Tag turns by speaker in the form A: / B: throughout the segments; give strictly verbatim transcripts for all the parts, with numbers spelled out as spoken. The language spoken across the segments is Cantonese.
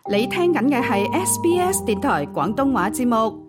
A: 你聽緊嘅係 S B S 電台廣東話節目。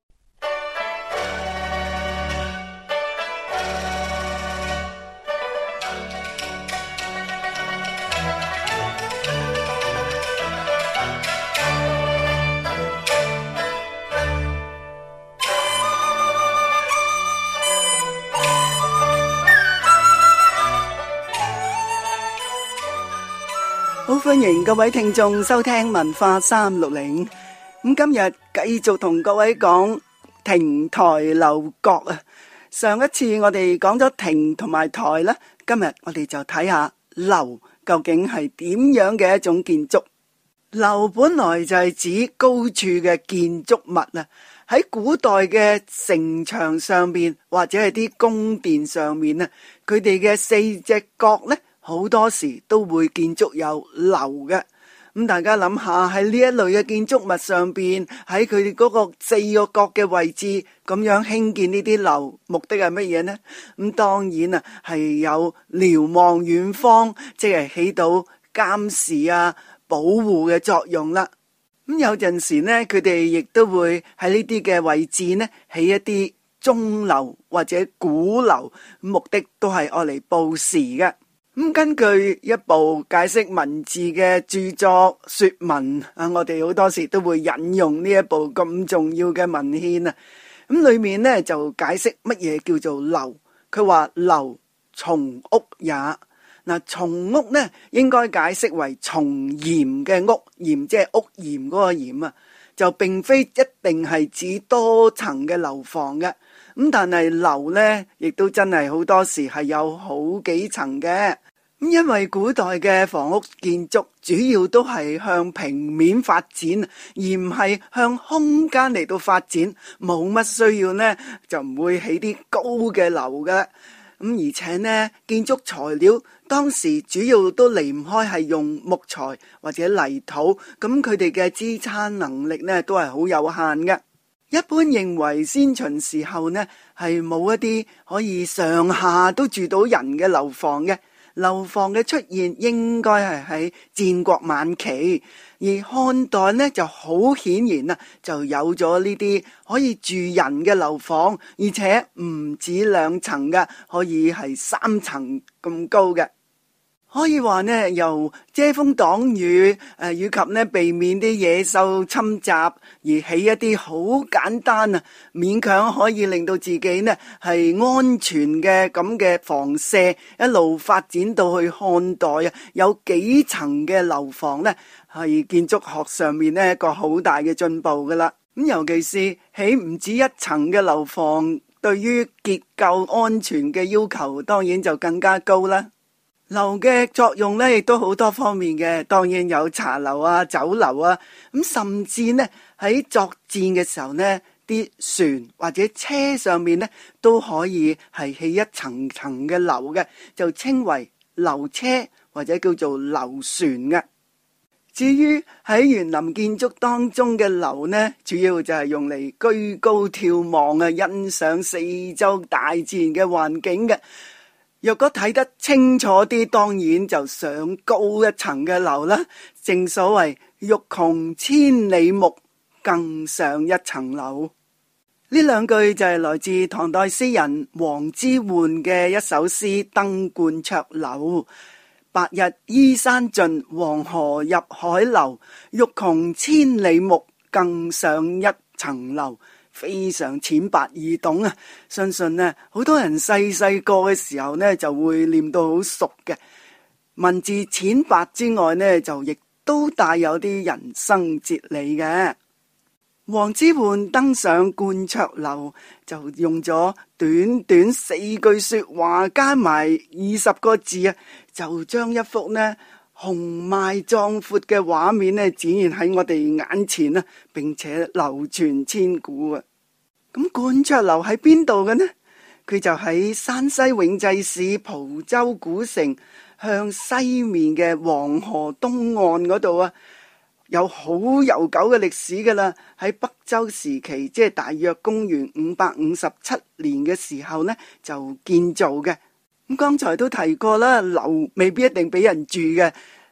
B: 好歡迎各位聽眾收聽文化三六零。咁今日繼續同各位講亭台樓閣啊。上一次我哋講咗亭同埋台啦，今日我哋就睇下樓究竟係點樣嘅一種建築。樓本來就係指高處嘅建築物啊。喺古代嘅城牆上面或者係啲宮殿上面啊，佢哋嘅四隻角呢，好多時都會建築有樓嘅。咁大家諗下喺呢一類嘅建築物上邊，喺佢哋嗰個四個角嘅位置咁樣興建呢啲樓，目的係乜嘢呢？咁當然啊係有瞭望遠方，即係起到監視啊保護嘅作用啦。咁有陣時呢，佢哋亦都會喺呢啲嘅位置呢起一啲鐘樓或者鼓樓，目的都係愛嚟報時嘅。咁根據一部解釋文字嘅著作說文啊，我哋好多時都會引用呢一部咁重要嘅文獻啊。咁裏面呢就解釋乜嘢叫做樓。佢話樓松屋也。嗱，松屋呢應該解釋為松檐嘅屋，檐即係屋檐嗰個檐啊，就並非一定係指多層嘅樓房嘅。咁但係樓呢，亦都真係好多時係有好幾層嘅。咁因為古代嘅房屋建築主要都係向平面發展，而唔係向空間嚟到發展，冇乜需要呢，就唔會起啲高嘅樓嘅。咁而且呢，建築材料當時主要都離唔開係用木材或者泥土，咁佢哋嘅支撐能力呢，都係好有限嘅。一般認為先秦時候呢係冇一啲可以上下都住到人嘅樓房嘅，樓房嘅出現應該係喺戰國晚期，而漢代呢就好顯然啦，就有咗呢啲可以住人嘅樓房，而且唔止兩層嘅，可以係三層咁高嘅。可以話呢，由遮風擋雨，誒，以及呢避免啲野獸侵襲，而起一啲好簡單啊，勉強可以令到自己呢係安全嘅咁嘅房舍，一路發展到去漢代啊，有幾層嘅樓房呢，係建築學上面呢一個好大嘅進步噶啦。咁尤其是起唔止一層嘅樓房，對於結構安全嘅要求，當然就更加高啦。樓嘅作用咧，亦都好多方面嘅，當然有茶樓啊、酒樓啊，咁甚至呢喺作戰嘅時候呢，啲船或者車上面呢都可以係起一層層嘅樓嘅，就稱為樓車或者叫做樓船嘅。至於喺園林建築當中嘅樓呢，主要就係用嚟居高眺望啊，欣賞四周大自然嘅環境嘅。若果睇得清楚啲，當然就上高一層嘅樓啦。正所謂欲窮千里目，更上一層樓。呢兩句就係來自唐代詩人王之渙嘅一首詩《登鸛雀樓》。白日依山盡，黃河入海流。欲窮千里目，更上一層樓。非常淺白易懂啊！相信呢，好多人細細個嘅時候呢，就會念到好熟嘅。文字淺白之外呢，就亦都帶有啲人生哲理嘅。王之渙登上鸛雀樓，就用咗短短四句說話加埋二十個字啊，就將一幅呢雄邁壯闊嘅畫面呢展現喺我哋眼前啊，並且流傳千古啊！咁鸛雀樓喺邊度嘅呢？佢就喺山西永濟市蒲州古城向西面嘅黃河東岸嗰度啊，有好悠久嘅歷史噶啦。喺北周時期，即係大約公元五百五十七年嘅時候呢，就建造嘅。咁剛才都提過啦，樓未必一定俾人住嘅。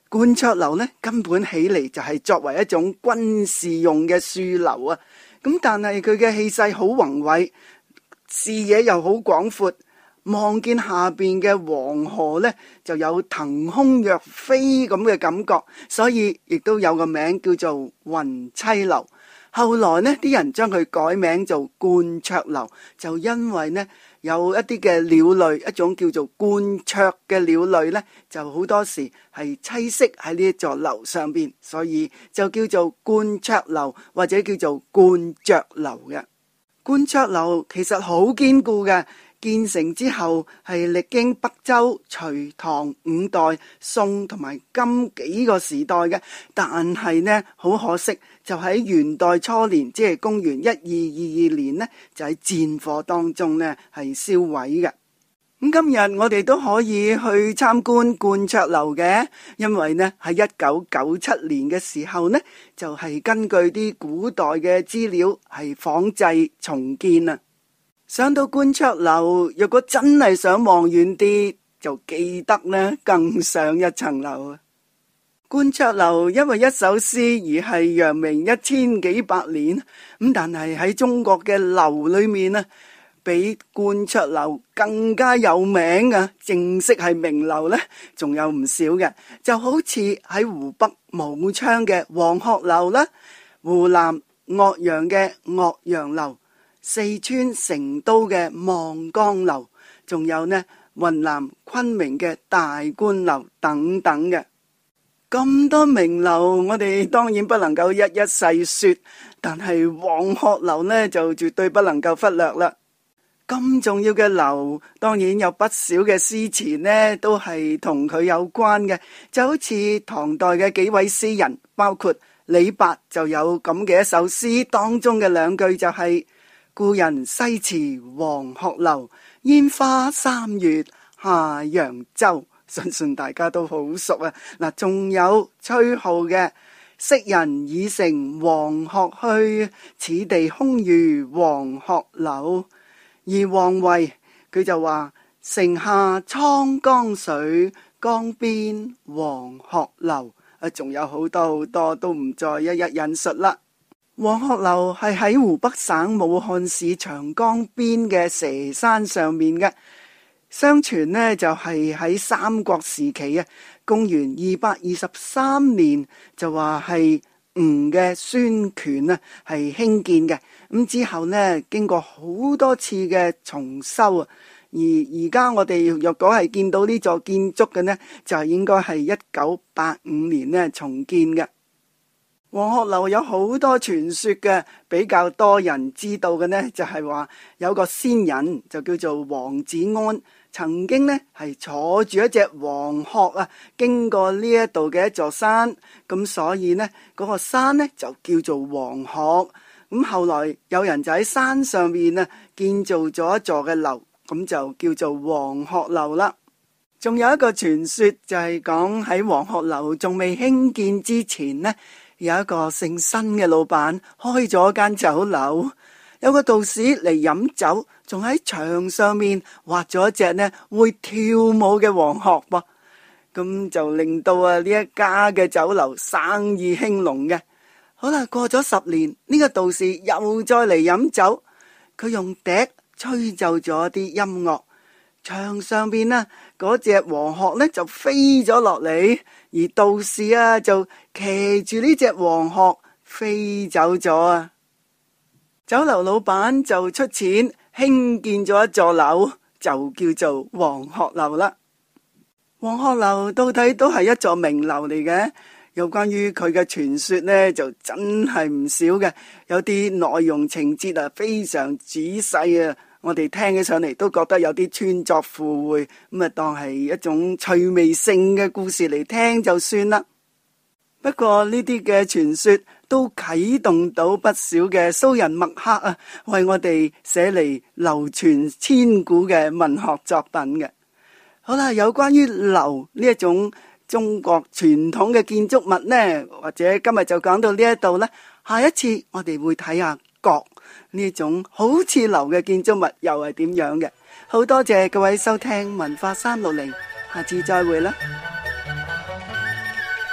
B: 觀雀樓呢，根本起嚟就係作為一種軍事用嘅戍樓啊。咁但係佢嘅氣勢好宏偉，視野又好廣闊，望見下邊嘅黃河呢，就有騰空躍飛咁嘅感覺，所以亦都有個名叫做雲棲樓。後來呢啲人將佢改名做觀雀樓，就因為呢有一啲嘅鳥類，一種叫做冠雀嘅鳥類呢，就好多時係棲息喺呢一座樓上邊，所以就叫做觀雀樓或者叫做觀雀樓嘅。觀雀樓其實好堅固嘅，建成之後係歷經北周、隋、唐、五代、宋同埋金幾個時代嘅，但係呢好可惜，就喺元代初年，即係公元一二二二年呢，就喺戰火當中呢係燒毀嘅。咁今日我哋都可以去參觀觀雀樓嘅，因為呢喺一九九七年嘅時候呢，就係根據啲古代嘅資料係仿製重建啊。上到觀雀樓，若果真係想望遠啲，就記得呢更上一層樓啊。觀雀樓因為一首詩而係揚名一千幾百年，咁但係喺中國嘅樓裏面呢，比觀雀樓更加有名啊，正式係名樓呢，仲有唔少嘅，就好似喺湖北武昌嘅黃鶴樓啦，湖南岳陽嘅岳陽樓，四川成都嘅望江樓，仲有呢雲南昆明嘅大觀樓等等嘅。咁多名樓，我哋當然不能夠一一細說，但係黃鶴樓呢就絕對不能夠忽略啦。咁重要嘅樓，當然有不少嘅詩詞呢都係同佢有關嘅，就好似唐代嘅幾位詩人，包括李白就有咁嘅一首詩，當中嘅兩句就係、是、故人西辭黃鶴樓，煙花三月下揚州。相信大家都好熟啊！嗱，仲有崔顥嘅昔人已乘黃鶴去，此地空餘黃鶴樓。而王維佢就話城下滄江水，江邊黃鶴樓。啊，仲有好多好多都唔再一一引述啦。黃鶴樓係喺湖北省武漢市長江邊嘅蛇山上面嘅。相傳呢就係、是、喺三國時期啊，公元二百二十三年就話係吳嘅孫權啊係興建嘅，咁之後呢經過好多次嘅重修啊，而而家我哋若果係見到呢座建築嘅呢，就應該係一九八五年呢重建嘅。黃鶴樓有好多傳說嘅，比較多人知道嘅呢就係、是、話有個仙人就叫做王子安，曾經呢係坐住一隻黃鶴啊，經過呢一度嘅一座山，咁所以呢嗰、那個山呢就叫做黃鶴。咁後來有人就喺山上面啊建造咗一座嘅樓，咁就叫做黃鶴樓啦。仲有一個傳說就係講喺黃鶴樓仲未興建之前呢，有一個姓辛嘅老闆開咗間酒樓，有個道士嚟飲酒，仲喺牆上面畫咗一隻呢會跳舞嘅黃鶴噃，咁就令到啊呢一家嘅酒樓生意興隆嘅。好啦，過咗十年，呢個道士又再嚟飲酒，佢用笛吹奏咗啲音樂，牆上邊呢嗰隻黃鶴呢就飛咗落嚟，而道士啊就騎住呢隻黃鶴飛走咗啊！酒樓老闆就出錢興建咗一座樓，就叫做黃鶴樓啦。黃鶴樓到底都係一座名樓嚟嘅，有關於佢嘅傳說呢就真係唔少嘅，有啲內容情節啊非常仔細啊，我哋聽起上嚟都覺得有啲穿鑿附會，咁啊當係一種趣味性嘅故事嚟聽就算啦。不過呢啲嘅傳說都啟動到不少嘅蘇人墨客啊，為我哋寫嚟流傳千古嘅文學作品嘅。好啦，有關於樓呢一種中國傳統嘅建築物呢，或者今日就講到呢一度啦。下一次我哋會睇下閣呢種好似樓嘅建築物又係點樣嘅。好多謝各位收聽文化三六零，下次再會啦。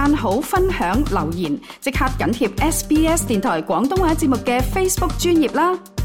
A: 讚好、分享、留言，即刻緊貼 S B S 電台廣東話節目嘅 Facebook 專頁啦。